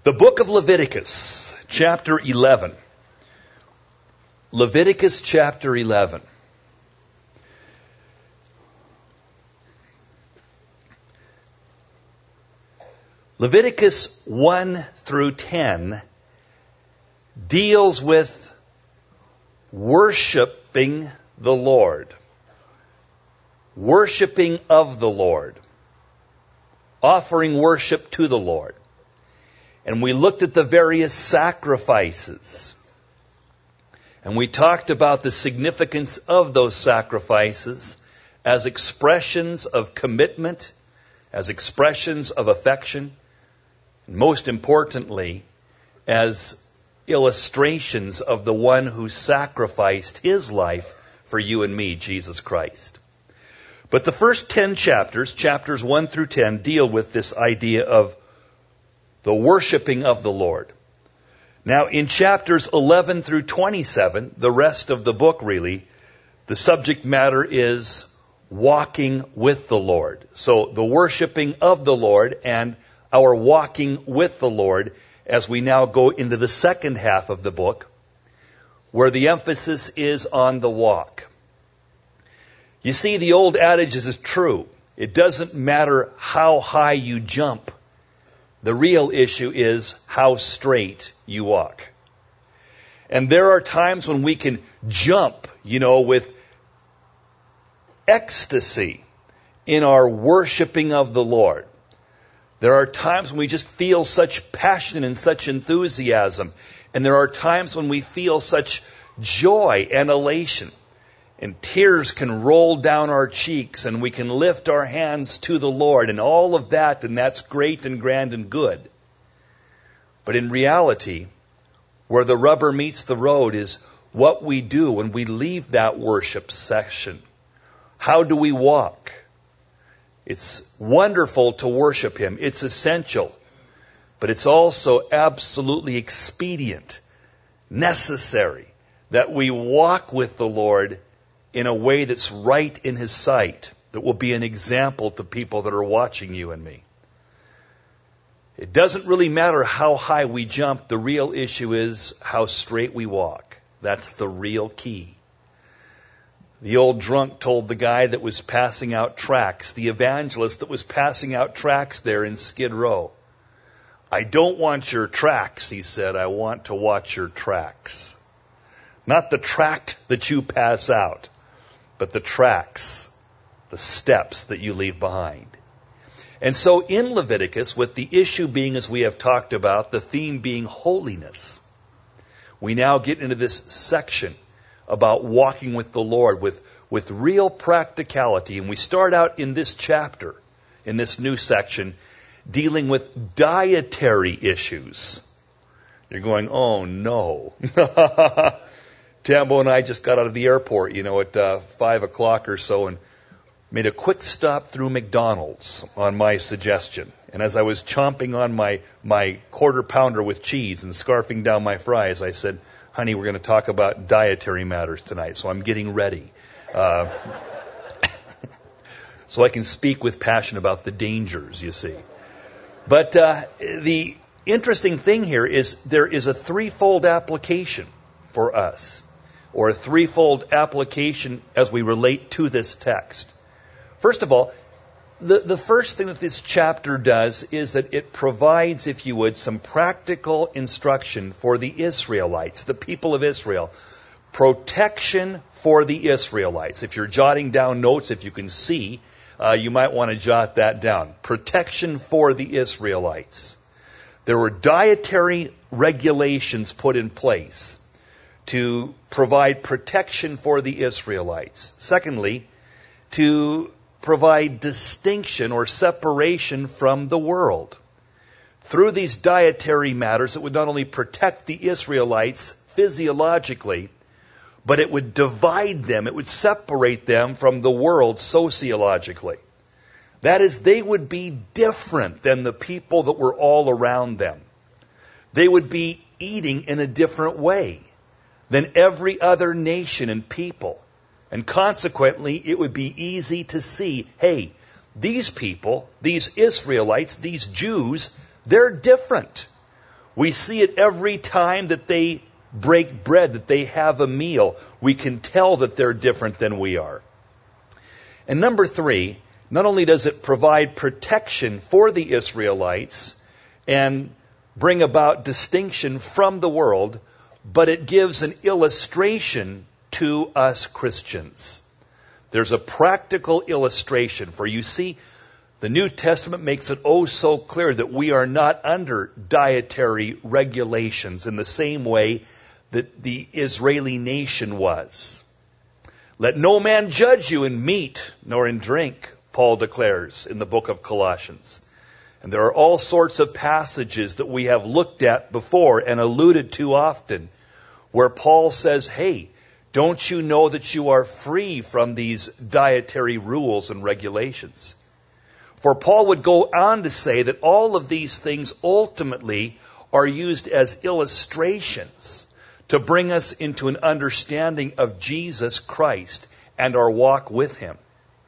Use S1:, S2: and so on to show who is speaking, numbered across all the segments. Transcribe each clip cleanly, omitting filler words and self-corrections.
S1: The book of Leviticus, chapter 11. Leviticus chapter 11. Leviticus 1 through 10 deals with worshiping the Lord, worshiping of the Lord, offering worship to the Lord. And we looked at the various sacrifices. And we talked about the significance of those sacrifices as expressions of commitment, as expressions of affection, and most importantly, as illustrations of the one who sacrificed his life for you and me, Jesus Christ. But the first 10 chapters, chapters 1 through 10, deal with this idea of the worshiping of the Lord. Now, in chapters 11 through 27, the rest of the book really, the subject matter is walking with the Lord. So the worshiping of the Lord and our walking with the Lord as we now go into the second half of the book, where the emphasis is on the walk. You see, the old adage is true. It doesn't matter how high you jump. The real issue is how straight you walk. And there are times when we can jump, with ecstasy in our worshiping of the Lord. There are times when we just feel such passion and such enthusiasm. And there are times when we feel such joy and elation. And tears can roll down our cheeks and we can lift our hands to the Lord and all of that, and that's great and grand and good. But in reality, where the rubber meets the road is what we do when we leave that worship session. How do we walk? It's wonderful to worship Him. It's essential. But it's also absolutely expedient, necessary, that we walk with the Lord in a way that's right in His sight, that will be an example to people that are watching you and me. It doesn't really matter how high we jump. The real issue is how straight we walk. That's the real key. The old drunk told the guy that was passing out tracts, the evangelist that was passing out tracts there in Skid Row, "I don't want your tracts," he said. "I want to watch your tracks." Not the tract that you pass out, but the tracks, the steps that you leave behind. And so in Leviticus, with the issue being, as we have talked about, the theme being holiness, we now get into this section about walking with the Lord with real practicality. And we start out in this chapter, in this new section, dealing with dietary issues. You're going, oh no. Tambo and I just got out of the airport, at 5 o'clock or so, and made a quick stop through McDonald's on my suggestion. And as I was chomping on my quarter pounder with cheese and scarfing down my fries, I said, "Honey, we're going to talk about dietary matters tonight, so I'm getting ready." So I can speak with passion about the dangers, you see. But the interesting thing here is there is a threefold application for us, or a threefold application as we relate to this text. First of all, the first thing that this chapter does is that it provides, if you would, some practical instruction for the Israelites, the people of Israel. Protection for the Israelites. If you're jotting down notes, if you can see, you might want to jot that down. Protection for the Israelites. There were dietary regulations put in place to provide protection for the Israelites. Secondly, to provide distinction or separation from the world. Through these dietary matters, it would not only protect the Israelites physiologically, but it would divide them, it would separate them from the world sociologically. That is, they would be different than the people that were all around them. They would be eating in a different way than every other nation and people. And consequently, it would be easy to see, hey, these people, these Israelites, these Jews, they're different. We see it every time that they break bread, that they have a meal. We can tell that they're different than we are. And number 3, not only does it provide protection for the Israelites and bring about distinction from the world, but it gives an illustration to us Christians. There's a practical illustration, for you see, the New Testament makes it oh so clear that we are not under dietary regulations in the same way that the Israeli nation was. Let no man judge you in meat nor in drink, Paul declares in the book of Colossians. And there are all sorts of passages that we have looked at before and alluded to often, where Paul says, hey, don't you know that you are free from these dietary rules and regulations? For Paul would go on to say that all of these things ultimately are used as illustrations to bring us into an understanding of Jesus Christ and our walk with Him.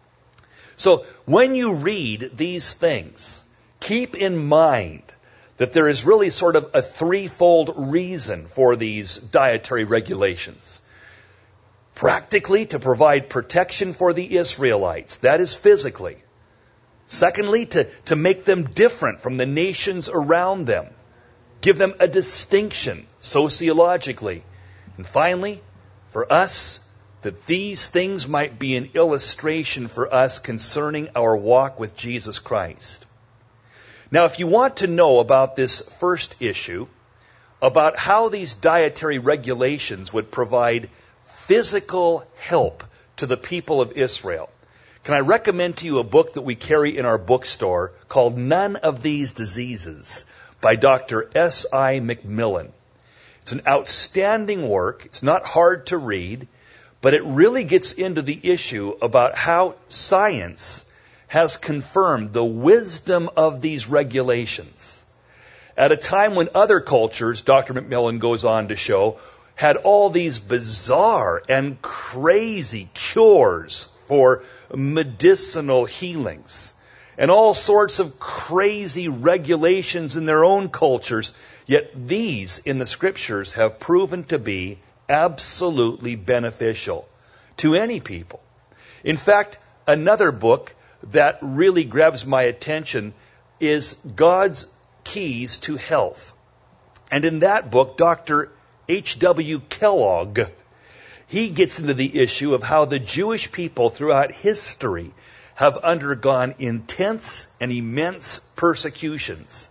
S1: So when you read these things, keep in mind that there is really sort of a threefold reason for these dietary regulations. Practically, to provide protection for the Israelites. That is physically. Secondly, to make them different from the nations around them. Give them a distinction sociologically. And finally, for us, that these things might be an illustration for us concerning our walk with Jesus Christ. Now, if you want to know about this first issue, about how these dietary regulations would provide physical help to the people of Israel, can I recommend to you a book that we carry in our bookstore called None of These Diseases by Dr. S.I. McMillan. It's an outstanding work. It's not hard to read, but it really gets into the issue about how science has confirmed the wisdom of these regulations. At a time when other cultures, Dr. McMillan goes on to show, had all these bizarre and crazy cures for medicinal healings and all sorts of crazy regulations in their own cultures, yet these in the Scriptures have proven to be absolutely beneficial to any people. In fact, another book that really grabs my attention is God's Keys to Health. And in that book, Dr. H.W. Kellogg, he gets into the issue of how the Jewish people throughout history have undergone intense and immense persecutions.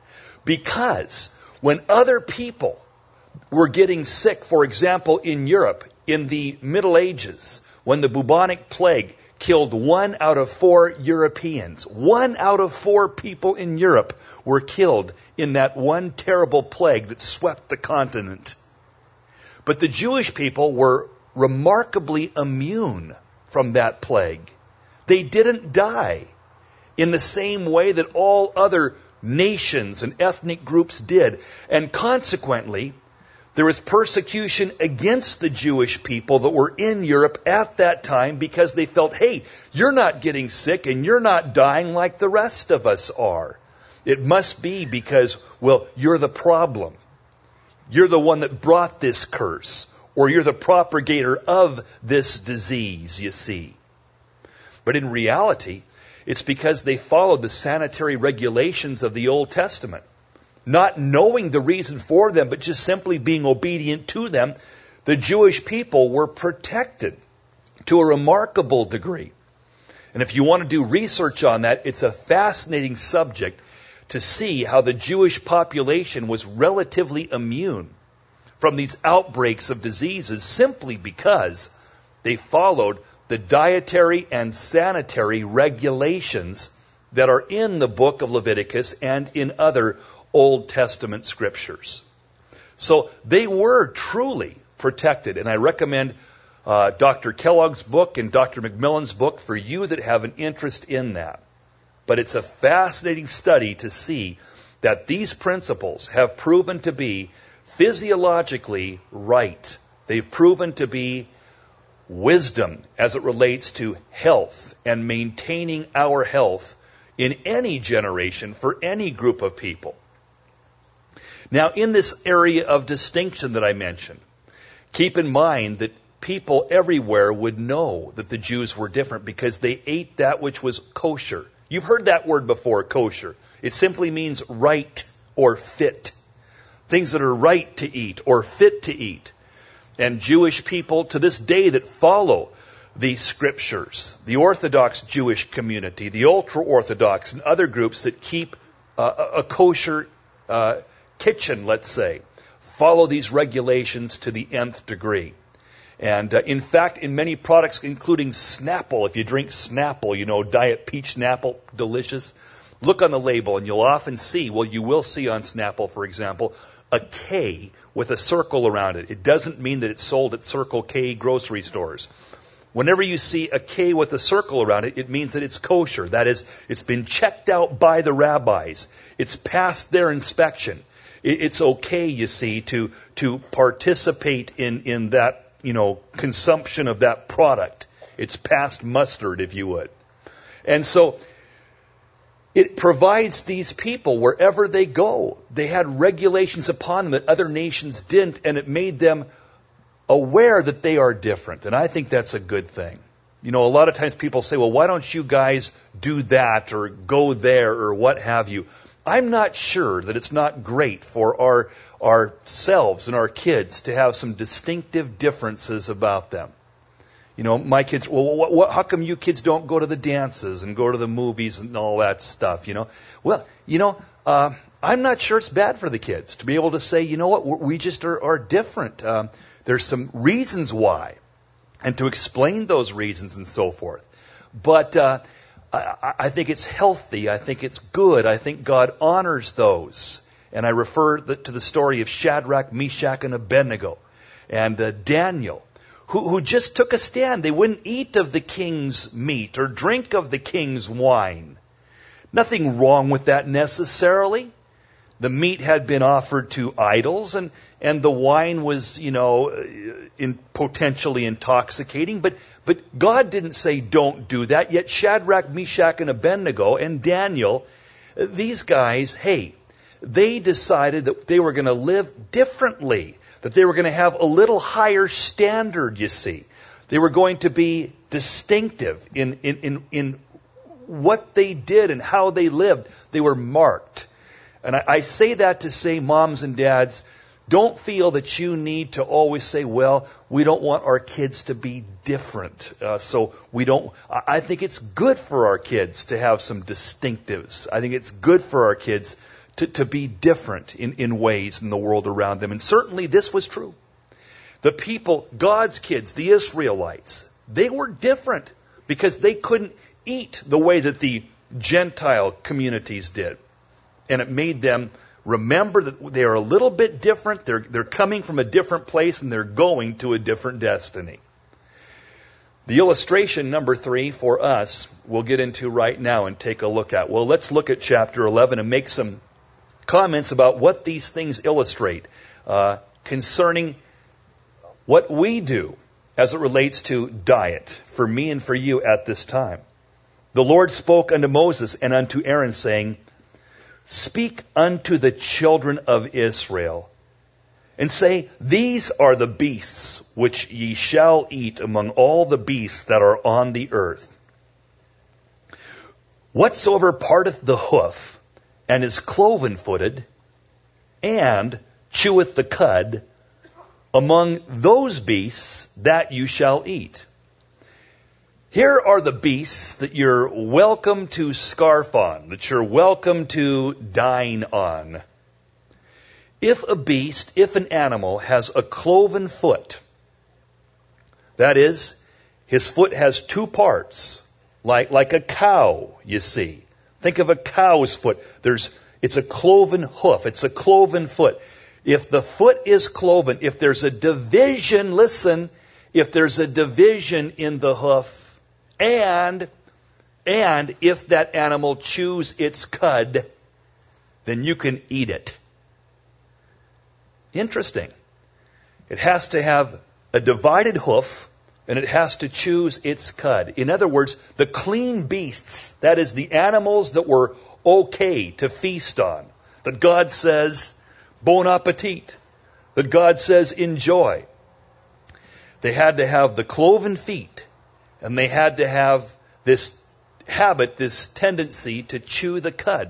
S1: Because when other people were getting sick, for example, in Europe, in the Middle Ages, when the bubonic plague killed 1 out of 4 Europeans, 1 out of 4 people in Europe were killed in that one terrible plague that swept the continent. But the Jewish people were remarkably immune from that plague. They didn't die in the same way that all other nations and ethnic groups did. And consequently, there was persecution against the Jewish people that were in Europe at that time because they felt, hey, you're not getting sick and you're not dying like the rest of us are. It must be because, well, you're the problem. You're the one that brought this curse, or you're the propagator of this disease, you see. But in reality, it's because they followed the sanitary regulations of the Old Testament. Not knowing the reason for them, but just simply being obedient to them, the Jewish people were protected to a remarkable degree. And if you want to do research on that, it's a fascinating subject to see how the Jewish population was relatively immune from these outbreaks of diseases simply because they followed the dietary and sanitary regulations that are in the book of Leviticus and in other Old Testament scriptures. So they were truly protected, and I recommend Dr. Kellogg's book and Dr. McMillan's book for you that have an interest in that. But it's a fascinating study to see that these principles have proven to be physiologically right. They've proven to be wisdom as it relates to health and maintaining our health in any generation for any group of people. Now, in this area of distinction that I mentioned, keep in mind that people everywhere would know that the Jews were different because they ate that which was kosher. You've heard that word before, kosher. It simply means right or fit. Things that are right to eat or fit to eat. And Jewish people to this day that follow the scriptures, the Orthodox Jewish community, the ultra-Orthodox, and other groups that keep a kosher kitchen, let's say, follow these regulations to the nth degree. And in fact, in many products, including Snapple, if you drink Snapple, you know, Diet Peach Snapple, delicious, look on the label and you'll often see, well, you will see on Snapple, for example, a K with a circle around it. It doesn't mean that it's sold at Circle K grocery stores. Whenever you see a K with a circle around it, it means that it's kosher. That is, it's been checked out by the rabbis. It's passed their inspection. It's okay, you see, to participate in that, you know, consumption of that product. It's past mustard, if you would. And so it provides these people wherever they go. They had regulations upon them that other nations didn't, and it made them aware that they are different. And I think that's a good thing. You know, a lot of times people say, well, why don't you guys do that or go there or what have you? I'm not sure that it's not great for ourselves and our kids to have some distinctive differences about them. You know, my kids, well, how come you kids don't go to the dances and go to the movies and all that stuff, you know? Well, you know, I'm not sure it's bad for the kids to be able to say, you know what, we just are different. There's some reasons why, and to explain those reasons and so forth. But I think it's healthy. I think it's good. I think God honors those. And I refer to the story of Shadrach, Meshach, and Abednego, and Daniel, who just took a stand. They wouldn't eat of the king's meat or drink of the king's wine. Nothing wrong with that necessarily. The meat had been offered to idols, and the wine was, you know, potentially intoxicating. But God didn't say don't do that. Yet Shadrach, Meshach, and Abednego and Daniel, these guys, hey, they decided that they were going to live differently, that they were going to have a little higher standard, you see. They were going to be distinctive in what they did and how they lived. They were marked. And I say that to say, moms and dads, don't feel that you need to always say, well, we don't want our kids to be different. So we don't. I think it's good for our kids to have some distinctives. I think it's good for our kids to be different in ways in the world around them. And certainly this was true. The people, God's kids, the Israelites, they were different because they couldn't eat the way that the Gentile communities did. And it made them remember that they are a little bit different. They're coming from a different place and they're going to a different destiny. The illustration number 3 for us, we'll get into right now and take a look at. Well, let's look at chapter 11 and make some comments about what these things illustrate concerning what we do as it relates to diet for me and for you at this time. The Lord spoke unto Moses and unto Aaron, saying, Speak unto the children of Israel, and say, These are the beasts which ye shall eat among all the beasts that are on the earth. Whatsoever parteth the hoof, and is cloven-footed, and cheweth the cud, among those beasts that you shall eat. Here are the beasts that you're welcome to scarf on, that you're welcome to dine on. If a beast, if an animal has a cloven foot, that is, his foot has 2 parts, like a cow, you see. Think of a cow's foot. It's a cloven hoof. It's a cloven foot. If the foot is cloven, if there's a division, listen, if there's a division in the hoof, and if that animal chews its cud, then you can eat it. Interesting. It has to have a divided hoof, and it has to choose its cud. In other words, the clean beasts, that is the animals that were okay to feast on, that God says, bon appetit, that God says enjoy. They had to have the cloven feet, and they had to have this habit, this tendency to chew the cud.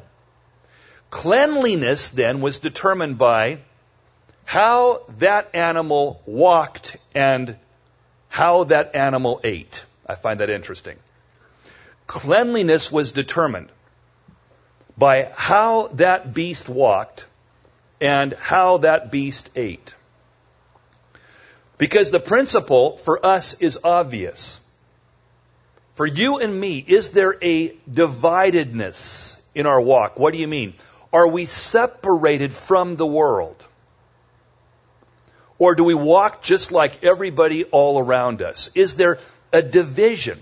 S1: Cleanliness then was determined by how that animal walked and how that animal ate. I find that interesting. Cleanliness was determined by how that beast walked and how that beast ate. Because the principle for us is obvious. For you and me, is there a dividedness in our walk? What do you mean? Are we separated from the world? Or do we walk just like everybody all around us? Is there a division?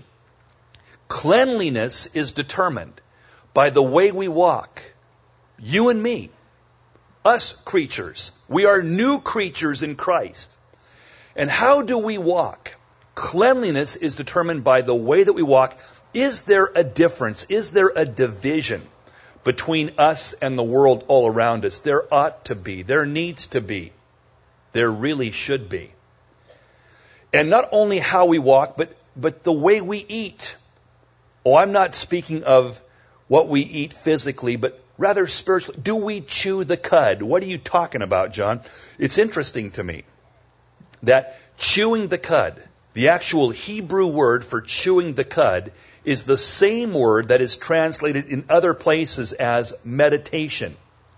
S1: Cleanliness is determined by the way we walk. You and me, us creatures, we are new creatures in Christ. And how do we walk? Cleanliness is determined by the way that we walk. Is there a difference? Is there a division between us and the world all around us? There ought to be. There needs to be. There really should be. And not only how we walk, but the way we eat. Oh, I'm not speaking of what we eat physically, but rather spiritually. Do we chew the cud? What are you talking about, John? It's interesting to me that chewing the cud, the actual Hebrew word for chewing the cud, is the same word that is translated in other places as meditation.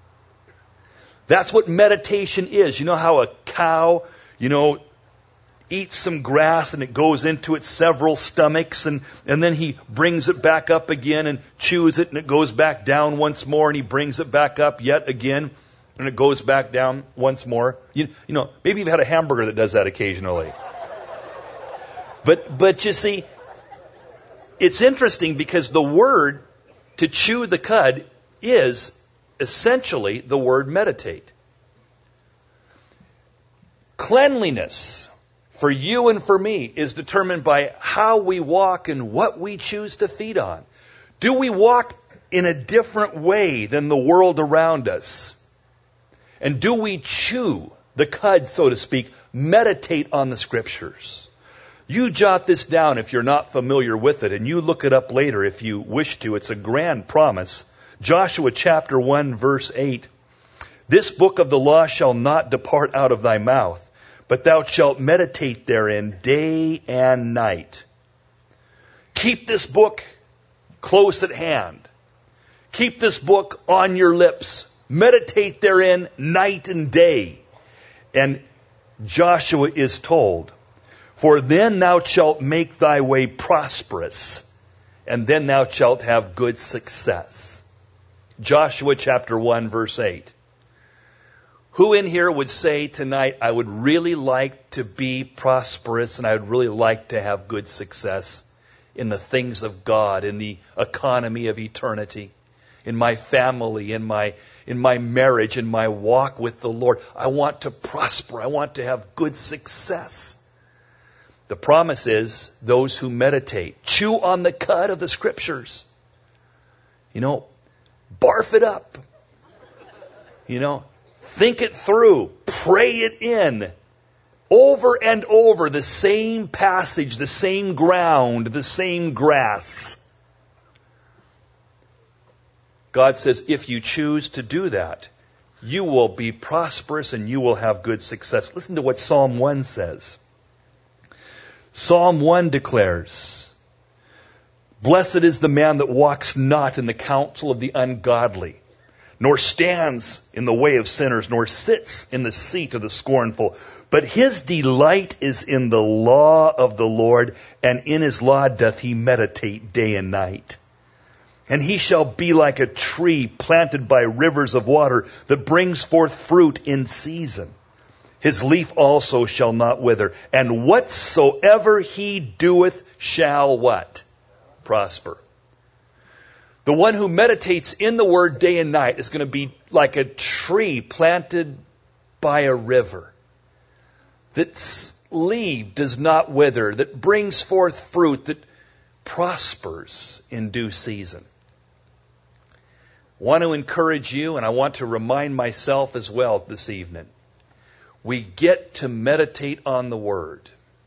S1: That's what meditation is. You know how a cow, eats some grass and it goes into its several stomachs and then he brings it back up again and chews it and it goes back down once more and he brings it back up yet again and it goes back down once more. Maybe you've had a hamburger that does that occasionally. But you see, it's interesting because the word to chew the cud is essentially the word meditate. Cleanliness for you and for me is determined by how we walk and what we choose to feed on. Do we walk in a different way than the world around us? And do we chew the cud, so to speak, meditate on the Scriptures? You jot this down if you're not familiar with it, and you look it up later if you wish to. It's a grand promise. Joshua chapter 1, verse 8. This book of the law shall not depart out of thy mouth, but thou shalt meditate therein day and night. Keep this book close at hand. Keep this book on your lips. Meditate therein night and day. And Joshua is told, for then thou shalt make thy way prosperous, and then thou shalt have good success. Joshua chapter 1, verse 8. Who in here would say tonight, I would really like to be prosperous and I would really like to have good success in the things of God, in the economy of eternity, in my family, in my marriage, in my walk with the Lord. I want to prosper. I want to have good success. The promise is those who meditate, chew on the cud of the Scriptures. Barf it up. Think it through. Pray it in. Over and over, the same passage, the same ground, the same grass. God says, if you choose to do that, you will be prosperous and you will have good success. Listen to what Psalm 1 says. Psalm 1 declares, blessed is the man that walks not in the counsel of the ungodly, nor stands in the way of sinners, nor sits in the seat of the scornful. But his delight is in the law of the Lord, and in his law doth he meditate day and night. And he shall be like a tree planted by rivers of water that brings forth fruit in season. His leaf also shall not wither, and whatsoever he doeth shall what? Prosper. The one who meditates in the Word day and night is going to be like a tree planted by a river, that's leaf does not wither, that brings forth fruit, that prospers in due season. want to encourage you, and I want to remind myself as well this evening. We get to meditate on the Word.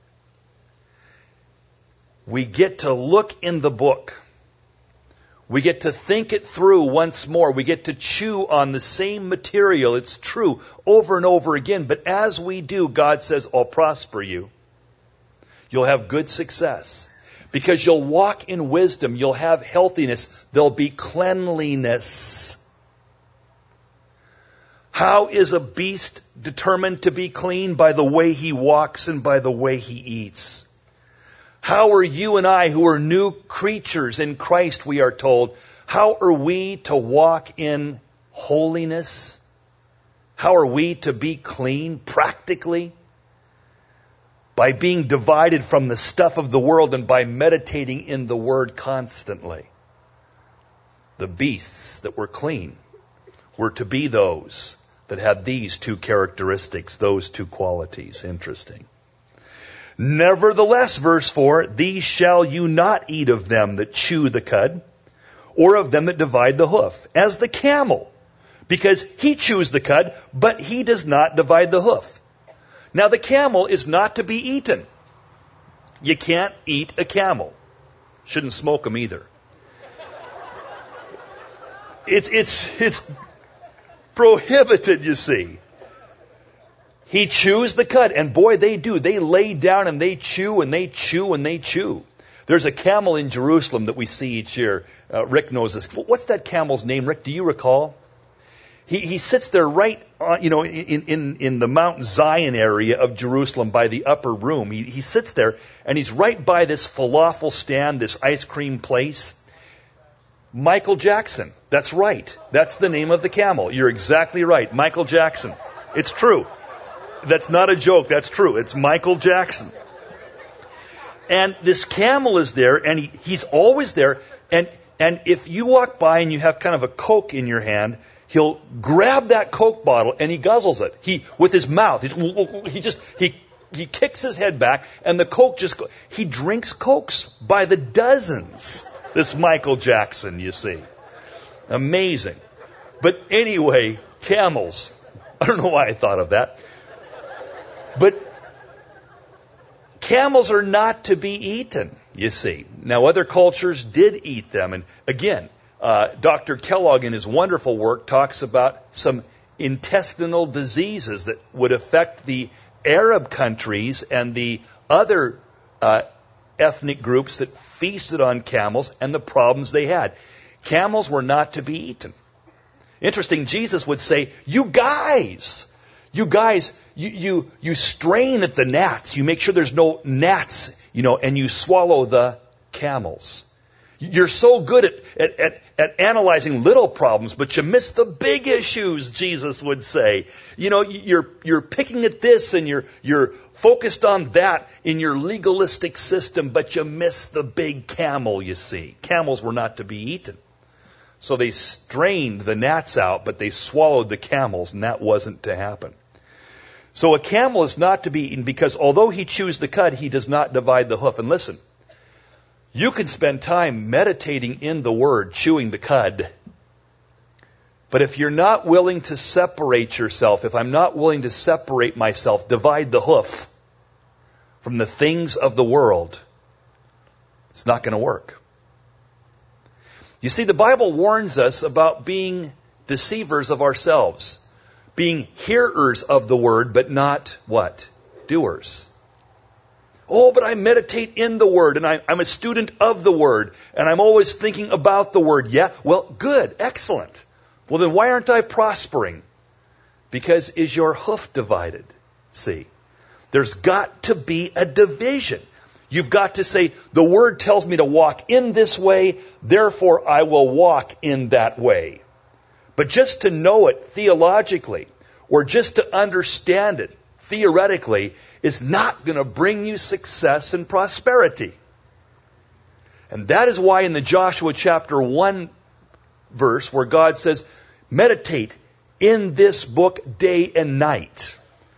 S1: We get to look in the book. We get to think it through once more. We get to chew on the same material. It's true over and over again. But as we do, God says, I'll prosper you. You'll have good success. Because you'll walk in wisdom. You'll have healthiness. There'll be cleanliness. How is a beast determined to be clean? By the way he walks and by the way he eats. How are you and I, who are new creatures in Christ, we are told, how are we to walk in holiness? How are we to be clean practically? By being divided from the stuff of the world and by meditating in the Word constantly. The beasts that were clean were to be those that had these two characteristics, those two qualities. Interesting. Nevertheless, verse 4, these shall you not eat of them that chew the cud, or of them that divide the hoof, as the camel, because he chews the cud, but he does not divide the hoof. Now the camel is not to be eaten. You can't eat a camel. Shouldn't smoke them either. It's prohibited, you see. He chews the cud, and boy, they do. They lay down and they chew and they chew and they chew. There's a camel in Jerusalem that we see each year. Rick knows this. What's that camel's name, Rick? Do you recall? He sits there right on, in the Mount Zion area of Jerusalem by the upper room. He sits there and he's right by this falafel stand, this ice cream place. Michael Jackson. That's right. That's the name of the camel. You're exactly right. Michael Jackson. It's true. That's not a joke. That's true. It's Michael Jackson. And this camel is there, and he's always there. And if you walk by and you have kind of a Coke in your hand, he'll grab that Coke bottle and he guzzles it. With his mouth. He kicks his head back, and the Coke he drinks Cokes by the dozens. This Michael Jackson, you see. Amazing. But anyway, camels. I don't know why I thought of that. But camels are not to be eaten, you see. Now, other cultures did eat them. And again, Dr. Kellogg in his wonderful work talks about some intestinal diseases that would affect the Arab countries and the other ethnic groups that feasted on camels and the problems they had. Camels were not to be eaten. Interesting, Jesus would say, you guys, you strain at the gnats. You make sure there's no gnats, and you swallow the camels. You're so good at analyzing little problems, but you miss the big issues, Jesus would say. You're picking at this and you're focused on that in your legalistic system, but you miss the big camel, you see. Camels were not to be eaten. So they strained the gnats out, but they swallowed the camels, and that wasn't to happen. So a camel is not to be eaten because although he chews the cud, he does not divide the hoof. And listen, you can spend time meditating in the Word, chewing the cud. But if you're not willing to separate yourself, if I'm not willing to separate myself, divide the hoof from the things of the world, it's not going to work. You see, the Bible warns us about being deceivers of ourselves. Being hearers of the Word, but not what? Doers. Oh, but I meditate in the Word, and I'm a student of the Word, and I'm always thinking about the Word. Yeah, well, good, excellent. Well, then why aren't I prospering? Because is your hoof divided? See, there's got to be a division. You've got to say, the Word tells me to walk in this way, therefore I will walk in that way. But just to know it theologically, or just to understand it theoretically, is not going to bring you success and prosperity. And that is why in the Joshua chapter 1 verse, where God says, meditate in this book day and night.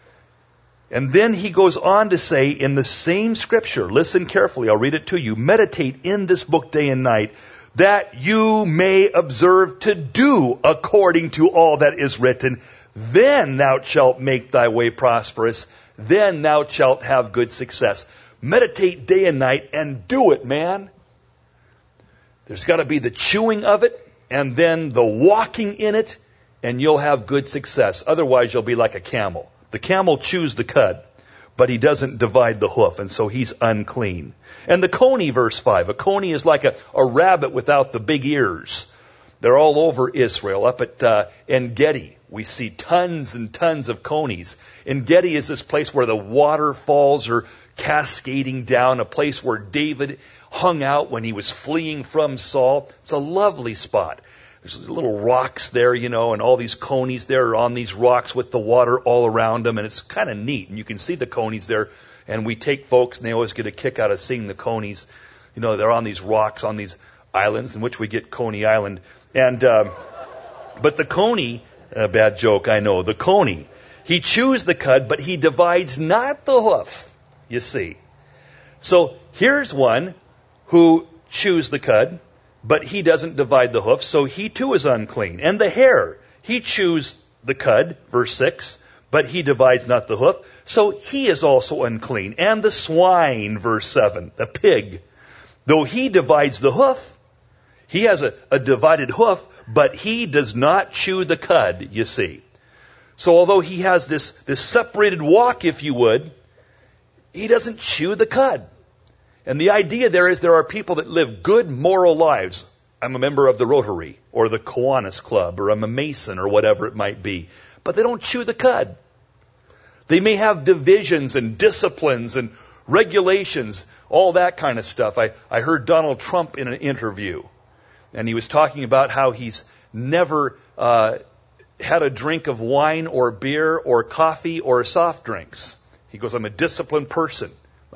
S1: And then he goes on to say in the same scripture, listen carefully, I'll read it to you, meditate in this book day and night, that you may observe to do according to all that is written. Then thou shalt make thy way prosperous. Then thou shalt have good success. Meditate day and night and do it, man. There's got to be the chewing of it and then the walking in it, and you'll have good success. Otherwise, you'll be like a camel. The camel chews the cud, but he doesn't divide the hoof, and so he's unclean. And the coney, verse 5. A coney is like a rabbit without the big ears. They're all over Israel. Up at En-Gedi, we see tons and tons of conies. En-Gedi is this place where the waterfalls are cascading down, a place where David hung out when he was fleeing from Saul. It's a lovely spot. There's little rocks there, and all these conies there are on these rocks with the water all around them, and it's kind of neat. And you can see the conies there, and we take folks, and they always get a kick out of seeing the conies. They're on these rocks, on these islands, in which we get Coney Island. And but the coney, a bad joke, I know, the coney, he chews the cud, but he divides not the hoof, you see. So here's one who chews the cud, but he doesn't divide the hoof, so he too is unclean. And the hare, he chews the cud, verse 6, but he divides not the hoof, so he is also unclean. And the swine, verse 7, the pig, though he divides the hoof, he has a divided hoof, but he does not chew the cud, you see. So although he has this separated walk, if you would, he doesn't chew the cud. And the idea there is there are people that live good moral lives. I'm a member of the Rotary or the Kiwanis Club, or I'm a Mason or whatever it might be. But they don't chew the cud. They may have divisions and disciplines and regulations, all that kind of stuff. I heard Donald Trump in an interview, and he was talking about how he's never had a drink of wine or beer or coffee or soft drinks. He goes, I'm a disciplined person.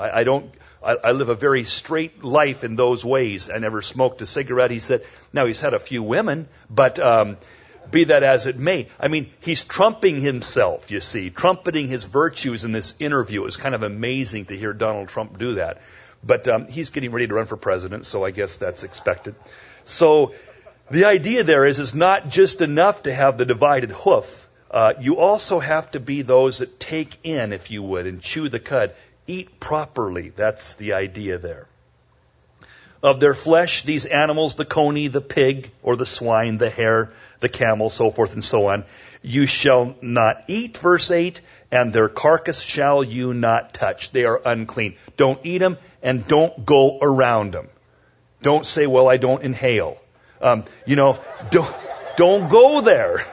S1: I live a very straight life in those ways. I never smoked a cigarette. He said, now he's had a few women, but be that as it may. I mean, he's trumping himself, you see, trumpeting his virtues in this interview. It was kind of amazing to hear Donald Trump do that. But he's getting ready to run for president, so I guess that's expected. So the idea there is not just enough to have the divided hoof. You also have to be those that take in, if you would, and chew the cud. Eat properly. That's the idea there. Of their flesh, these animals, the coney, the pig, or the swine, the hare, the camel, so forth and so on, you shall not eat, verse 8, and their carcass shall you not touch. They are unclean. Don't eat them, and don't go around them. Don't say, well, I don't inhale. Don't go there.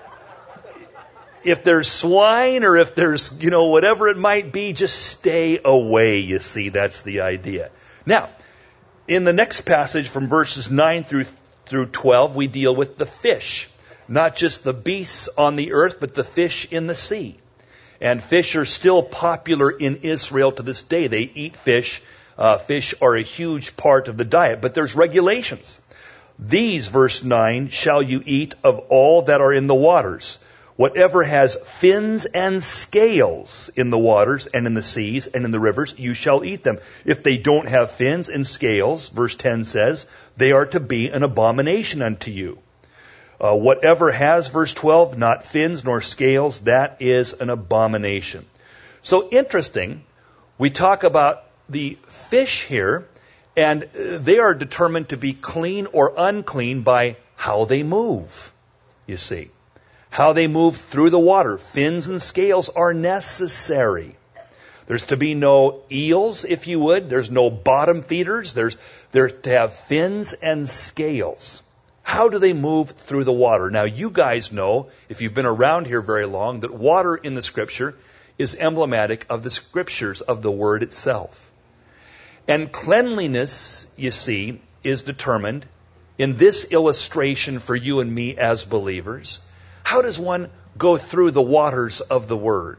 S1: If there's swine or if there's, whatever it might be, just stay away, you see. That's the idea. Now, in the next passage from verses 9 through 12, we deal with the fish. Not just the beasts on the earth, but the fish in the sea. And fish are still popular in Israel to this day. They eat fish. Fish are a huge part of the diet, but there's regulations. These, verse 9, shall you eat of all that are in the waters. Whatever has fins and scales in the waters and in the seas and in the rivers, you shall eat them. If they don't have fins and scales, verse 10 says, they are to be an abomination unto you. Whatever has, verse 12, not fins nor scales, that is an abomination. So interesting, we talk about the fish here, and they are determined to be clean or unclean by how they move, you see. How they move through the water. Fins and scales are necessary. There's to be no eels, if you would. There's no bottom feeders. They're to have fins and scales. How do they move through the water? Now, you guys know, if you've been around here very long, that water in the Scripture is emblematic of the Scriptures, of the Word itself. And cleanliness, you see, is determined in this illustration for you and me as believers. How does one go through the waters of the Word?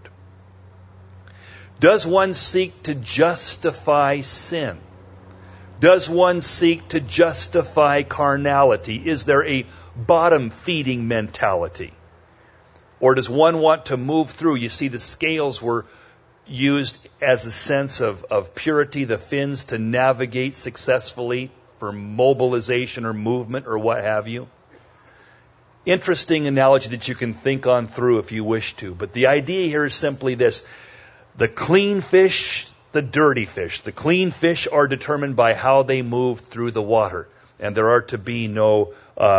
S1: Does one seek to justify sin? Does one seek to justify carnality? Is there a bottom-feeding mentality? Or does one want to move through? You see, the scales were used as a sense of purity, the fins to navigate successfully for mobilization or movement or what have you. Interesting analogy that you can think on through if you wish to. But the idea here is simply this. The clean fish, the dirty fish. The clean fish are determined by how they move through the water. And there are to be no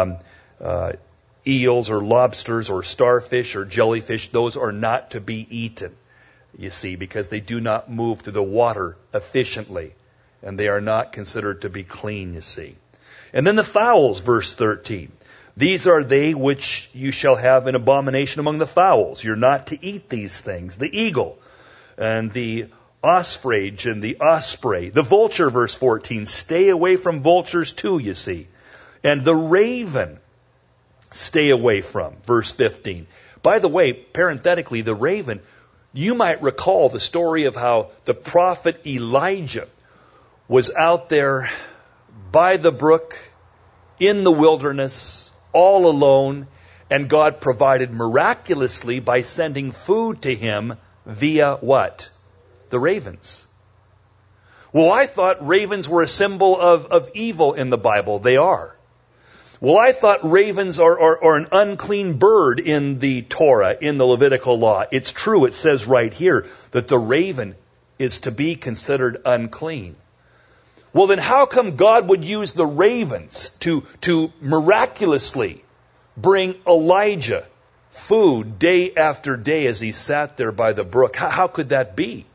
S1: eels or lobsters or starfish or jellyfish. Those are not to be eaten, you see, because they do not move through the water efficiently. And they are not considered to be clean, you see. And then the fowls, verse 13. These are they which you shall have an abomination among the fowls. You're not to eat these things. The eagle and the osprey and the osprey. The vulture, verse 14. Stay away from vultures too, you see. And the raven, stay away from, verse 15. By the way, parenthetically, the raven, you might recall the story of how the prophet Elijah was out there by the brook in the wilderness, all alone, and God provided miraculously by sending food to him via what? The ravens. Well, I thought ravens were a symbol of evil in the Bible. They are. Well, I thought ravens are an unclean bird in the Torah, in the Levitical law. It's true, it says right here that the raven is to be considered unclean. Well, then how come God would use the ravens to miraculously bring Elijah food day after day as he sat there by the brook? How could that be?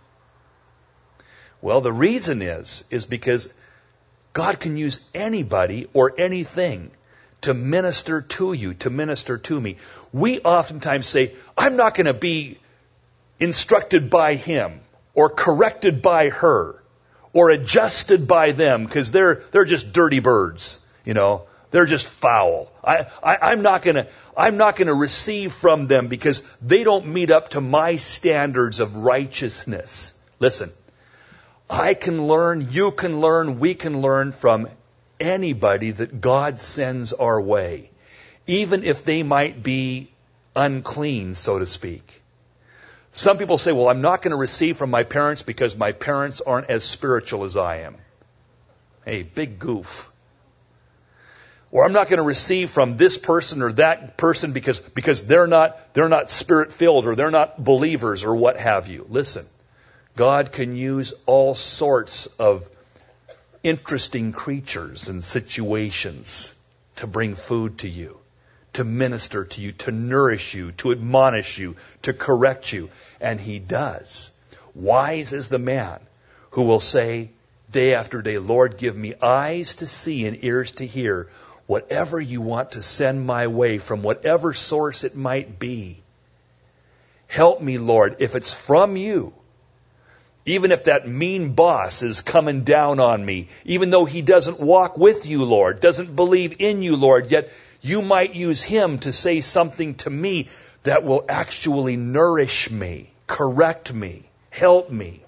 S1: Well, the reason is because God can use anybody or anything to minister to you, to minister to me. We oftentimes say, I'm not going to be instructed by him or corrected by her or adjusted by them because they're just dirty birds, you know. They're just foul. I'm not gonna receive from them because they don't meet up to my standards of righteousness. Listen, I can learn, you can learn, we can learn from anybody that God sends our way, even if they might be unclean, so to speak. Some people say, well, I'm not going to receive from my parents because my parents aren't as spiritual as I am. Hey, big goof. Or I'm not going to receive from this person or that person because they're not spirit-filled or they're not believers or what have you. Listen, God can use all sorts of interesting creatures and situations to bring food to you, to minister to you, to nourish you, to admonish you, to correct you. And he does. Wise is the man who will say day after day, Lord, give me eyes to see and ears to hear whatever you want to send my way from whatever source it might be. Help me, Lord, if it's from you. Even if that mean boss is coming down on me, even though he doesn't walk with you, Lord, doesn't believe in you, Lord, yet you might use him to say something to me that will actually nourish me, correct me, help me.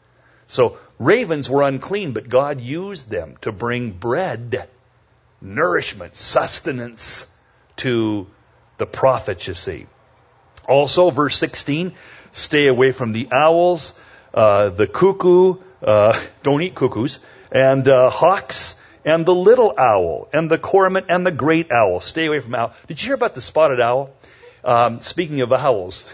S1: So ravens were unclean, but God used them to bring bread, nourishment, sustenance to the prophet, you see. Also, verse 16, stay away from the owls, the cuckoo, don't eat cuckoos, and hawks, and the little owl, and the cormorant, and the great owl. Stay away from owl. Did you hear about the spotted owl? Speaking of owls,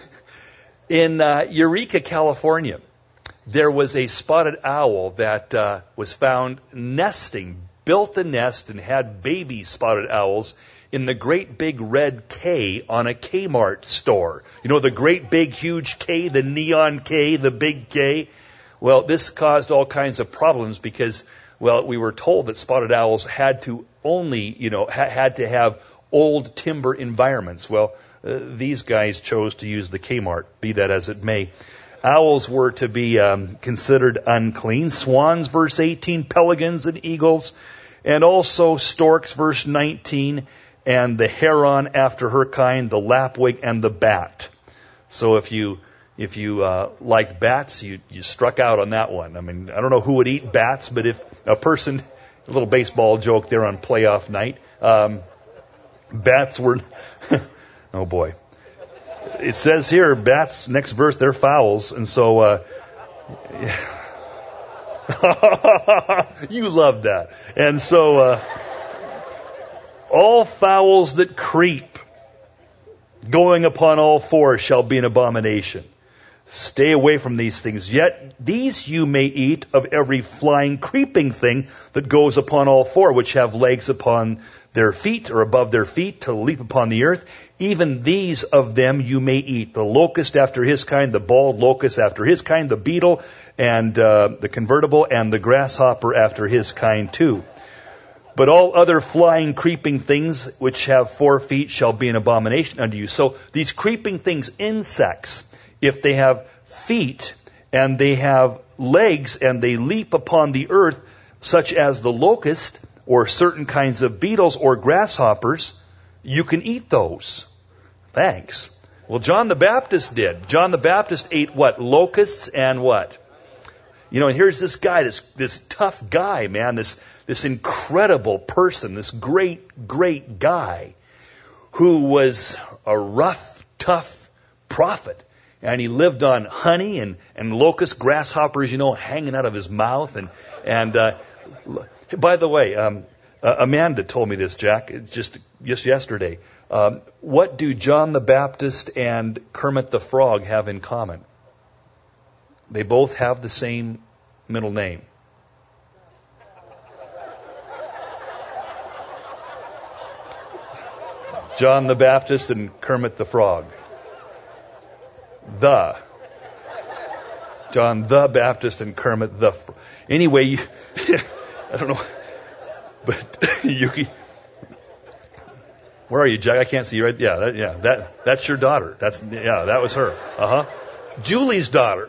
S1: in Eureka, California, there was a spotted owl that was found nesting, built a nest, and had baby spotted owls in the great big red K on a Kmart store. You know, the great big huge K, the neon K, the big K. Well, this caused all kinds of problems because, well, we were told that spotted owls had to only, had to have old timber environments. Well, these guys chose to use the Kmart, be that as it may. Owls were to be considered unclean. Swans, verse 18, pelicans and eagles, and also storks, verse 19, and the heron after her kind, the lapwing, and the bat. So if you liked bats, you struck out on that one. I mean, I don't know who would eat bats, but if a person, a little baseball joke there on playoff night, bats were, oh boy. It says here, bats, next verse, they're fowls, and so, You love that. And so, all fowls that creep, going upon all fours, shall be an abomination. Stay away from these things. Yet these you may eat of every flying, creeping thing that goes upon all four, which have legs upon their feet or above their feet to leap upon the earth. Even these of them you may eat. The locust after his kind, the bald locust after his kind, the beetle and the convertible, and the grasshopper after his kind too. But all other flying, creeping things which have 4 feet shall be an abomination unto you. So these creeping things, insects, if they have feet and they have legs and they leap upon the earth, such as the locust or certain kinds of beetles or grasshoppers, you can eat those. Thanks. Well, John the Baptist did. John the Baptist ate what? Locusts and what? You know, and here's this guy, this tough guy, man, this incredible person, this great guy who was a rough, tough prophet. And he lived on honey and locust grasshoppers, you know, hanging out of his mouth. And by the way, Amanda told me this, Jack, just yesterday. What do John the Baptist and Kermit the Frog have in common? They both have the same middle name. John the Baptist and Kermit the Frog. John the Baptist and Kermit the Frog. Anyway, I don't know. But where are you, Jack? I can't see you right. Yeah, that's your daughter. That was her. Julie's daughter.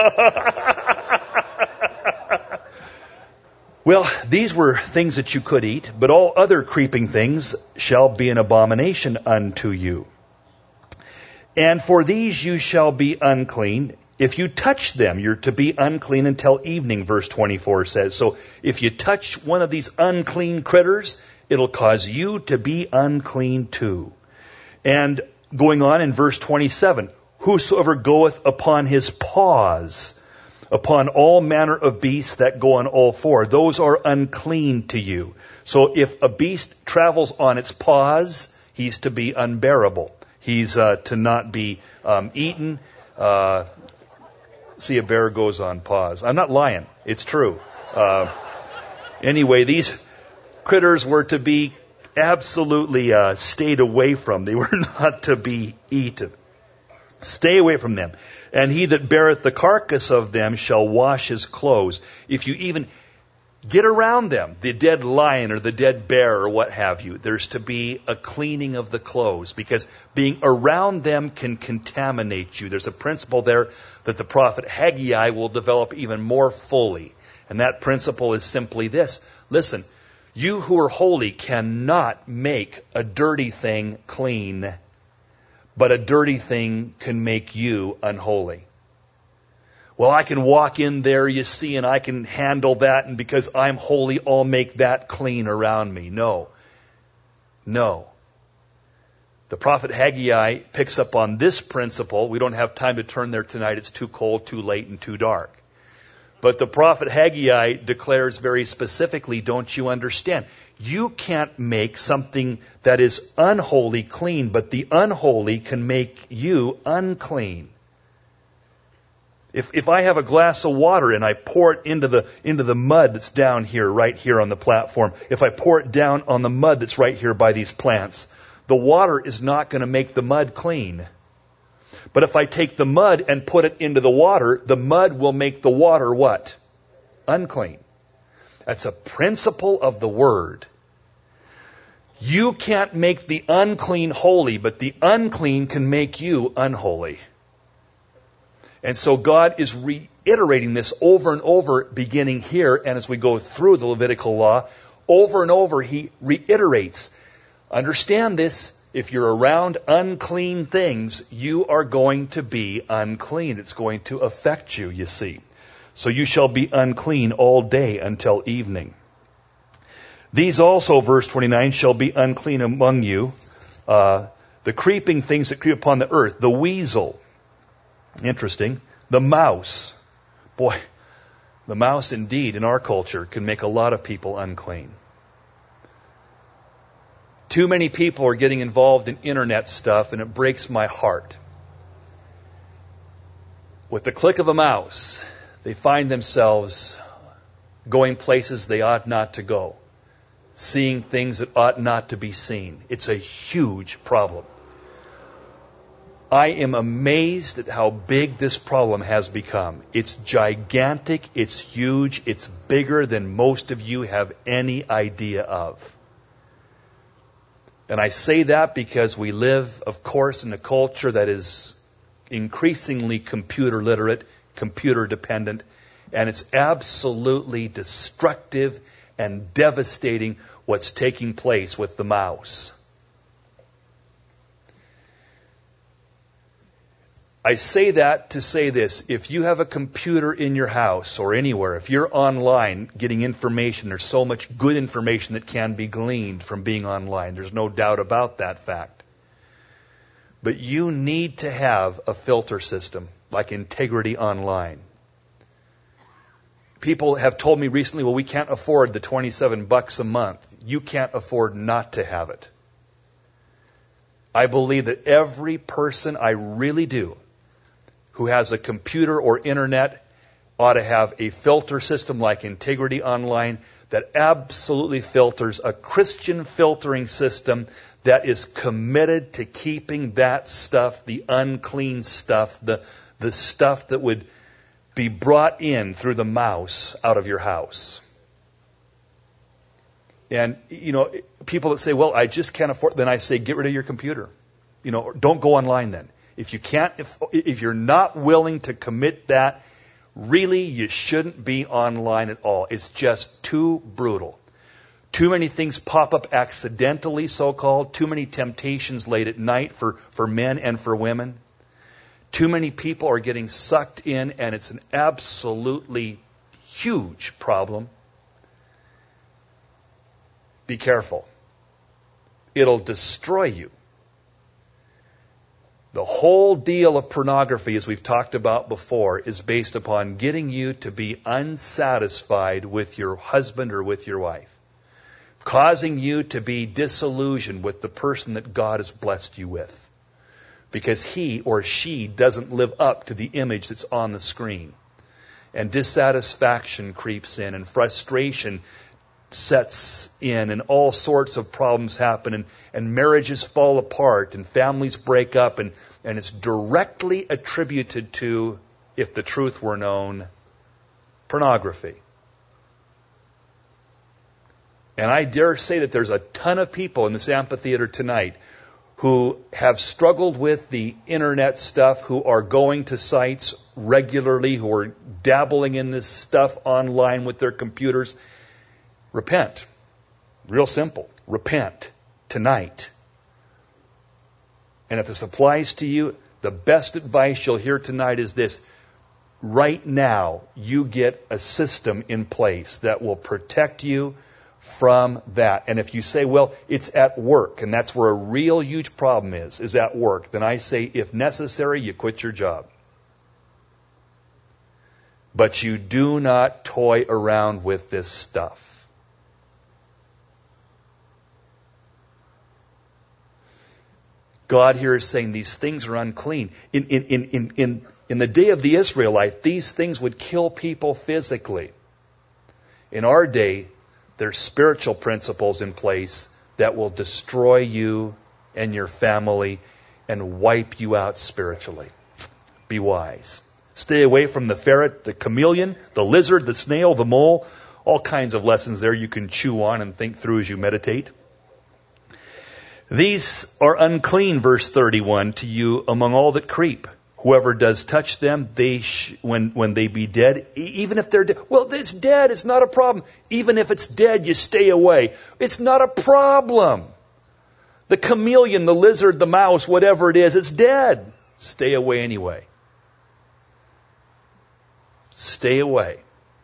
S1: Well, these were things that you could eat, but all other creeping things shall be an abomination unto you. And for these you shall be unclean. If you touch them, you're to be unclean until evening, verse 24 says. So if you touch one of these unclean critters, it'll cause you to be unclean too. And going on in verse 27, whosoever goeth upon his paws, upon all manner of beasts that go on all four, those are unclean to you. So if a beast travels on its paws, he's to be unbearable. He's to not be eaten. See, a bear goes on paws. I'm not lying. It's true. Anyway, these critters were to be absolutely stayed away from. They were not to be eaten. Stay away from them. And he that beareth the carcass of them shall wash his clothes. If you even get around them, the dead lion or the dead bear or what have you, there's to be a cleaning of the clothes, because being around them can contaminate you. There's a principle there that the prophet Haggai will develop even more fully. And that principle is simply this. Listen, you who are holy cannot make a dirty thing clean, but a dirty thing can make you unholy. Well, I can walk in there, you see, and I can handle that, and because I'm holy, I'll make that clean around me. No. The prophet Haggai picks up on this principle. We don't have time to turn there tonight. It's too cold, too late, and too dark. But the prophet Haggai declares very specifically, don't you understand? You can't make something that is unholy clean, but the unholy can make you unclean. If I have a glass of water and I pour it into the mud that's down here, right here on the platform, if I pour it down on the mud that's right here by these plants, the water is not going to make the mud clean. But if I take the mud and put it into the mud will make the water what? Unclean. That's a principle of the Word. You can't make the unclean holy, but the unclean can make you unholy. And so God is reiterating this over and over, beginning here, and as we go through the Levitical law, over and over He reiterates. Understand this. If you're around unclean things, you are going to be unclean. It's going to affect you, you see. So you shall be unclean all day until evening. These also, verse 29, shall be unclean among you. The creeping things that creep upon the earth, the weasel. Interesting. The mouse. Boy, The mouse, indeed, in our culture, can make a lot of people unclean. Too many people are getting involved in internet stuff, and it breaks my heart. With the click of a mouse, they find themselves going places they ought not to go, seeing things that ought not to be seen. It's a huge problem. I am amazed at how big this problem has become. It's gigantic, it's huge, it's bigger than most of you have any idea of. And I say that because we live, of course, in a culture that is increasingly computer literate, computer dependent, and it's absolutely destructive and devastating what's taking place with the mouse. I say that to say this: if you have a computer in your house or anywhere, if you're online getting information, there's so much good information that can be gleaned from being online. There's no doubt about that fact. But you need to have a filter system like Integrity Online. People have told me recently, well, we can't afford the $27 a month. You can't afford not to have it. I believe that every person, I really do, who has a computer or internet ought to have a filter system like Integrity Online that absolutely filters, a Christian filtering system that is committed to keeping that stuff, the unclean stuff, the stuff that would be brought in through the mouse out of your house. And, people that say, well, I just can't afford, then I say, get rid of your computer. Don't go online then. If you're not willing to commit that, really, you shouldn't be online at all. It's just too brutal. Too many things pop up accidentally, so-called. Too many temptations late at night for men and for women. Too many people are getting sucked in, and it's an absolutely huge problem. Be careful. It'll destroy you. The whole deal of pornography, as we've talked about before, is based upon getting you to be unsatisfied with your husband or with your wife, causing you to be disillusioned with the person that God has blessed you with, because he or she doesn't live up to the image that's on the screen. And dissatisfaction creeps in, and frustration sets in, and all sorts of problems happen, and marriages fall apart, and families break up, and it's directly attributed to, if the truth were known, pornography. And I dare say that there's a ton of people in this amphitheater tonight who have struggled with the internet stuff, who are going to sites regularly, who are dabbling in this stuff online with their computers. Repent. Real simple. Repent tonight. And if this applies to you, the best advice you'll hear tonight is this: right now, you get a system in place that will protect you from that. And if you say, well, it's at work, and that's where a real huge problem is at work, then I say, if necessary, you quit your job. But you do not toy around with this stuff. God here is saying these things are unclean. In the day of the Israelite, these things would kill people physically. In our day, there's spiritual principles in place that will destroy you and your family and wipe you out spiritually. Be wise. Stay away from the ferret, the chameleon, the lizard, the snail, the mole. All kinds of lessons there you can chew on and think through as you meditate. These are unclean, verse 31, to you among all that creep. Whoever does touch them, when they be dead, even if they're dead. Well, it's dead. It's not a problem. Even if it's dead, you stay away. It's not a problem. The chameleon, the lizard, the mouse, whatever it is, it's dead. Stay away anyway. Stay away.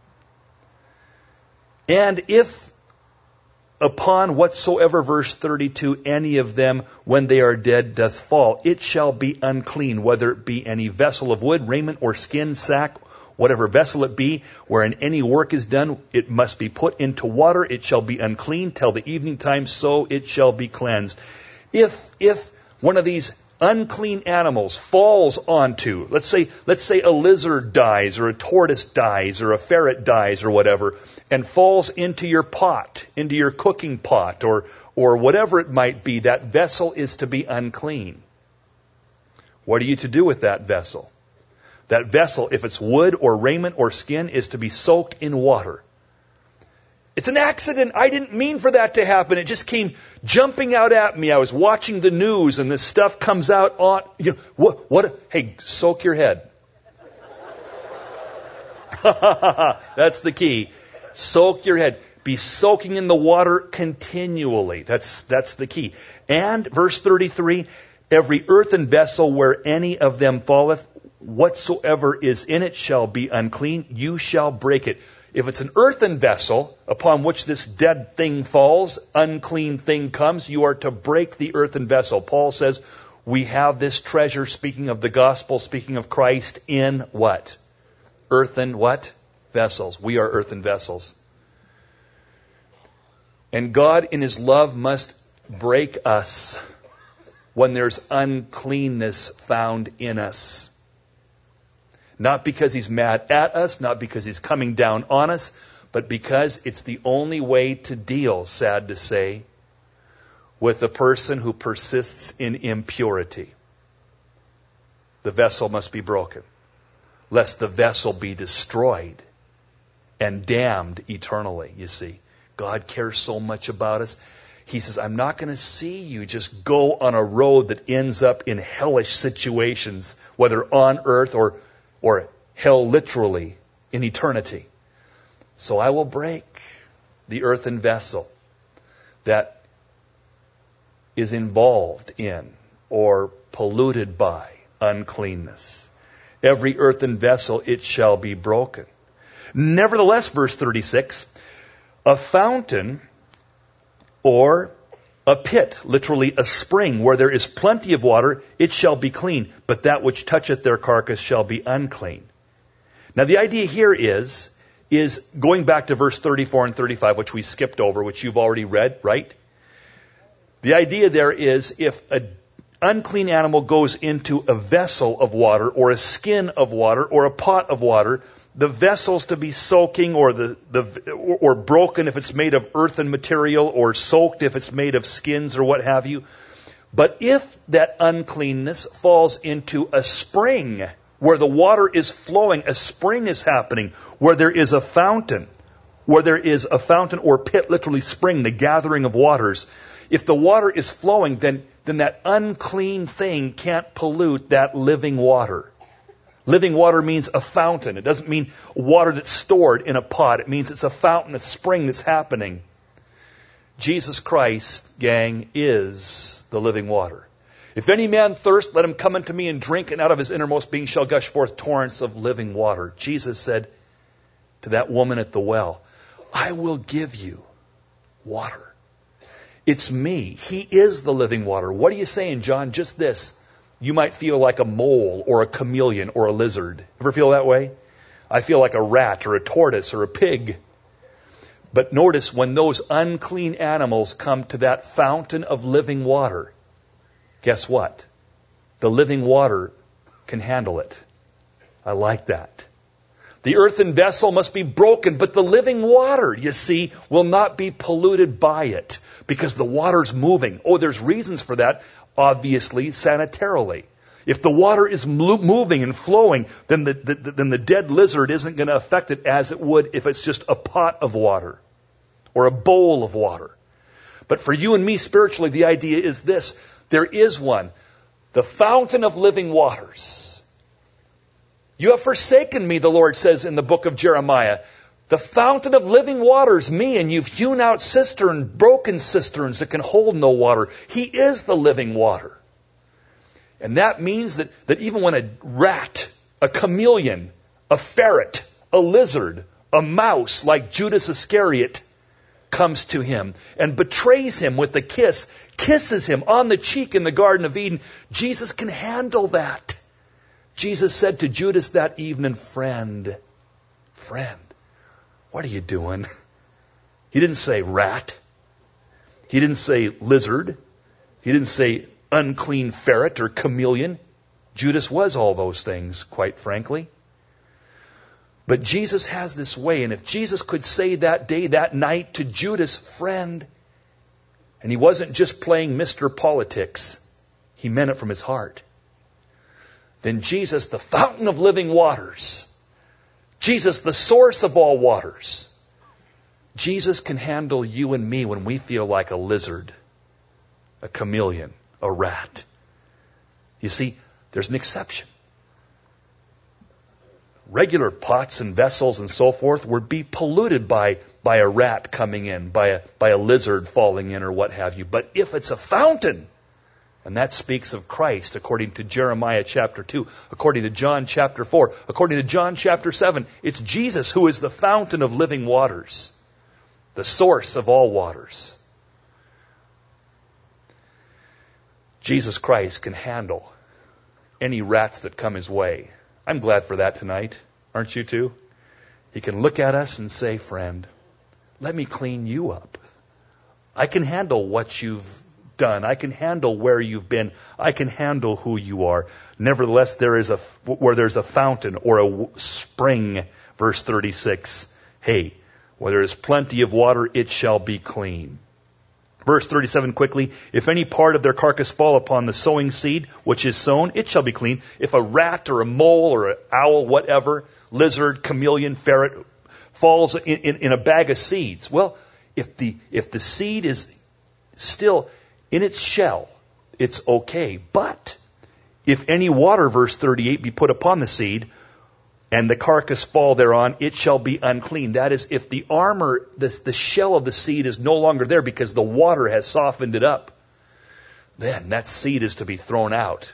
S1: And if upon whatsoever, verse 32, any of them, when they are dead, doth fall, it shall be unclean, whether it be any vessel of wood, raiment, or skin, sack, Whatever vessel it be, wherein any work is done, it must be put into water. It shall be unclean till the evening time, so it shall be cleansed. If one of these unclean animals falls onto, let's say a lizard dies, or a tortoise dies, or a ferret dies, or whatever, and falls into your pot, into your cooking pot, or whatever it might be, that vessel is to be unclean. What are you to do with that vessel? That vessel, if it's wood or raiment or skin, is to be soaked in water. It's an accident. I didn't mean for that to happen. It just came jumping out at me. I was watching the news and this stuff comes out on, what? Hey, soak your head. That's the key. Soak your head. Be soaking in the water continually. That's the key. And verse 33, every earthen vessel where any of them falleth, whatsoever is in it shall be unclean. You shall break it. If it's an earthen vessel upon which this dead thing falls, unclean thing comes, you are to break the earthen vessel. Paul says we have this treasure, speaking of the gospel, speaking of Christ, in what? Earthen what? Vessels. We are earthen vessels. And God in His love must break us when there's uncleanness found in us. Not because He's mad at us, not because He's coming down on us, but because it's the only way to deal, sad to say, with a person who persists in impurity. The vessel must be broken, lest the vessel be destroyed and damned eternally, you see. God cares so much about us. He says, I'm not going to see you just go on a road that ends up in hellish situations, whether on earth or hell literally in eternity. So I will break the earthen vessel that is involved in or polluted by uncleanness. Every earthen vessel, it shall be broken. Nevertheless, verse 36, a fountain or a pit, literally a spring, where there is plenty of water, it shall be clean, but that which toucheth their carcass shall be unclean. Now the idea here is going back to verse 34 and 35, which we skipped over, which you've already read, right? The idea there is if an unclean animal goes into a vessel of water, or a skin of water, or a pot of water, the vessel's to be soaking, or broken if it's made of earthen material, or soaked if it's made of skins or what have you. But if that uncleanness falls into a spring where the water is flowing, a spring is happening, where there is a fountain, or pit, literally spring, the gathering of waters. If the water is flowing, then that unclean thing can't pollute that living water. Living water means a fountain. It doesn't mean water that's stored in a pot. It means it's a fountain, a spring that's happening. Jesus Christ, gang, is the living water. If any man thirst, let him come unto me and drink, and out of his innermost being shall gush forth torrents of living water. Jesus said to that woman at the well, I will give you water. It's me. He is the living water. What are you saying, John? Just this. You might feel like a mole or a chameleon or a lizard. Ever feel that way? I feel like a rat or a tortoise or a pig. But notice when those unclean animals come to that fountain of living water, guess what? The living water can handle it. I like that. The earthen vessel must be broken, but the living water, you see, will not be polluted by it because the water's moving. Oh, there's reasons for that. Obviously, sanitarily. If the water is moving and flowing, then the dead lizard isn't going to affect it as it would if it's just a pot of water or a bowl of water. But for you and me spiritually, the idea is this. There is one, the fountain of living waters. You have forsaken me, the Lord says in the book of Jeremiah. The fountain of living waters, me, and you've hewn out broken cisterns that can hold no water. He is the living water. And that means that even when a rat, a chameleon, a ferret, a lizard, a mouse like Judas Iscariot comes to him and betrays him with a kiss, kisses him on the cheek in the Garden of Eden, Jesus can handle that. Jesus said to Judas that evening, friend, friend, what are you doing? He didn't say rat. He didn't say lizard. He didn't say unclean ferret or chameleon. Judas was all those things, quite frankly. But Jesus has this way, and if Jesus could say that day, that night to Judas, friend, and he wasn't just playing Mr. Politics, he meant it from his heart, then Jesus, the fountain of living waters, Jesus, the source of all waters, Jesus can handle you and me when we feel like a lizard, a chameleon, a rat. You see, there's an exception. Regular pots and vessels and so forth would be polluted by a rat coming in, by a lizard falling in or what have you. But if it's a fountain, and that speaks of Christ according to Jeremiah chapter 2, according to John chapter 4, according to John chapter 7, it's Jesus who is the fountain of living waters, the source of all waters. Jesus Christ can handle any rats that come his way. I'm glad for that tonight. Aren't you too? He can look at us and say, friend, let me clean you up. I can handle what you've done. I can handle where you've been. I can handle who you are. Nevertheless, where there's a fountain or a spring, verse 36, hey, where there is plenty of water, it shall be clean. Verse 37 quickly, if any part of their carcass fall upon the sowing seed, which is sown, it shall be clean. If a rat or a mole or an owl, whatever, lizard, chameleon, ferret, falls in a bag of seeds, well, if the seed is still in its shell, it's okay. But if any water, verse 38, be put upon the seed, and the carcass fall thereon, it shall be unclean. That is, if the armor, the shell of the seed is no longer there because the water has softened it up, then that seed is to be thrown out.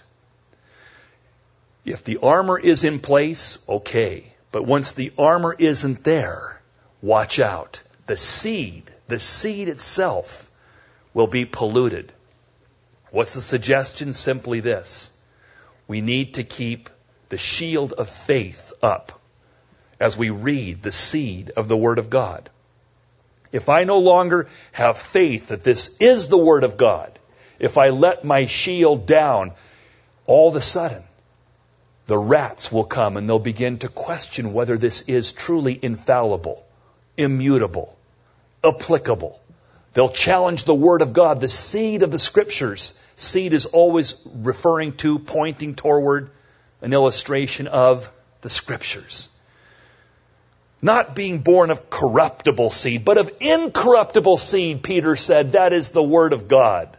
S1: If the armor is in place, okay. But once the armor isn't there, watch out. The seed itself will be polluted. What's the suggestion? Simply this. We need to keep the shield of faith up as we read the seed of the Word of God. If I no longer have faith that this is the Word of God, if I let my shield down, all of a sudden, the rats will come and they'll begin to question whether this is truly infallible, immutable, applicable. They'll challenge the Word of God, the seed of the Scriptures. Seed is always referring to, pointing toward an illustration of the Scriptures. Not being born of corruptible seed, but of incorruptible seed, Peter said. That is the Word of God.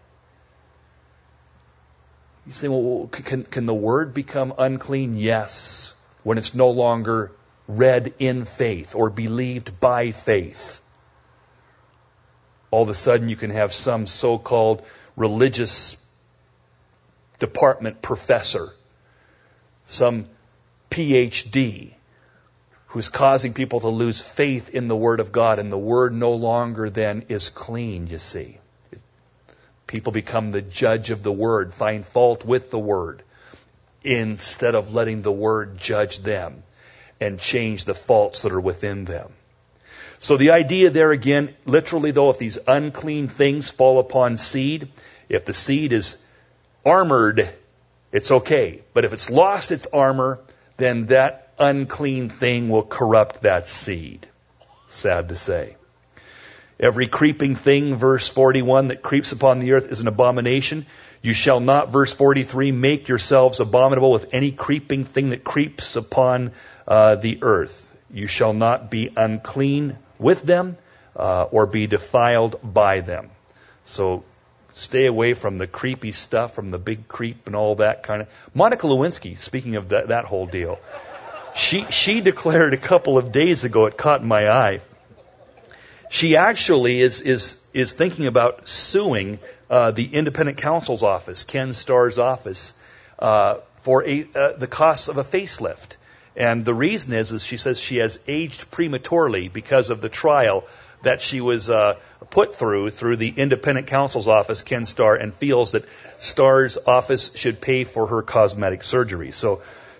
S1: You say, well, can the Word become unclean? Yes, when it's no longer read in faith or believed by faith. All of a sudden you can have some so-called religious department professor, some PhD, who's causing people to lose faith in the Word of God, and the Word no longer then is clean, you see. People become the judge of the Word, find fault with the Word, instead of letting the Word judge them and change the faults that are within them. So the idea there again, literally though, if these unclean things fall upon seed, if the seed is armored, it's okay. But if it's lost its armor, then that unclean thing will corrupt that seed. Sad to say. Every creeping thing, verse 41, that creeps upon the earth is an abomination. You shall not, verse 43, make yourselves abominable with any creeping thing that creeps upon the earth. You shall not be unclean with them or be defiled by them. So stay away from the creepy stuff, from the big creep and all that kind of. Monica Lewinsky, speaking of that whole deal, she declared a couple of days ago, it caught my eye. She actually is thinking about suing the independent counsel's office, Ken Starr's office, for the costs of a facelift. And the reason is she says she has aged prematurely because of the trial that she was put through the independent counsel's office, Ken Starr, and feels that Starr's office should pay for her cosmetic surgery. So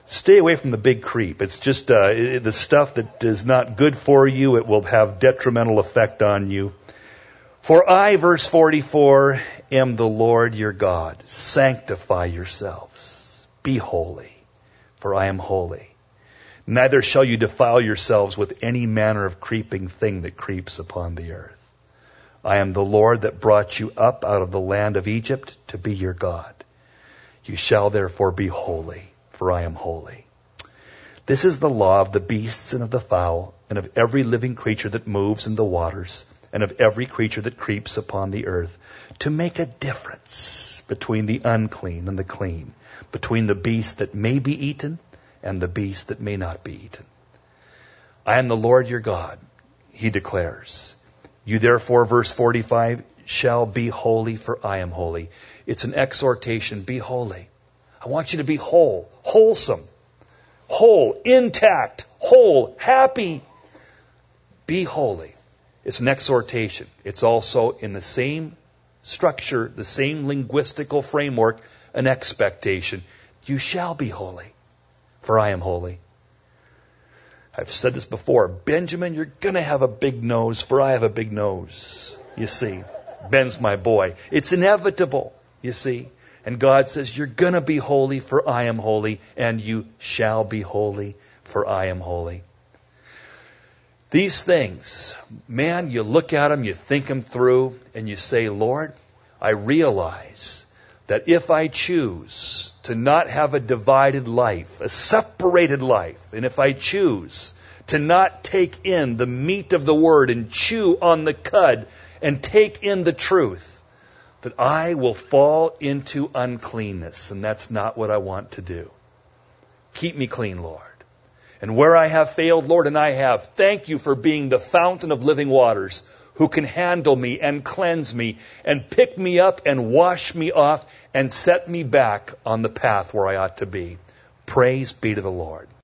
S1: Stay away from the big creep. It's just the stuff that is not good for you. It will have detrimental effect on you. For I, verse 44, am the Lord your God. Sanctify yourselves. Be holy, for I am holy. Neither shall you defile yourselves with any manner of creeping thing that creeps upon the earth. I am the Lord that brought you up out of the land of Egypt to be your God. You shall therefore be holy, for I am holy. This is the law of the beasts and of the fowl, and of every living creature that moves in the waters, and of every creature that creeps upon the earth, to make a difference between the unclean and the clean, between the beast that may be eaten and the beast that may not be eaten. I am the Lord your God, he declares. You therefore, verse 45, shall be holy, for I am holy. It's an exhortation. Be holy. I want you to be whole, wholesome, whole, intact, whole, happy. Be holy. It's an exhortation. It's also in the same structure, the same linguistical framework, an expectation. You shall be holy, for I am holy. I've said this before. Benjamin, you're going to have a big nose, for I have a big nose. You see, Ben's my boy. It's inevitable, you see. And God says, you're going to be holy, for I am holy, and you shall be holy, for I am holy. These things, man, you look at them, you think them through, and you say, Lord, I realize that if I choose to not have a divided life, a separated life, and if I choose to not take in the meat of the Word and chew on the cud and take in the truth, that I will fall into uncleanness, and that's not what I want to do. Keep me clean, Lord. And where I have failed, Lord, and I have, thank you for being the fountain of living waters, who can handle me and cleanse me and pick me up and wash me off and set me back on the path where I ought to be. Praise be to the Lord.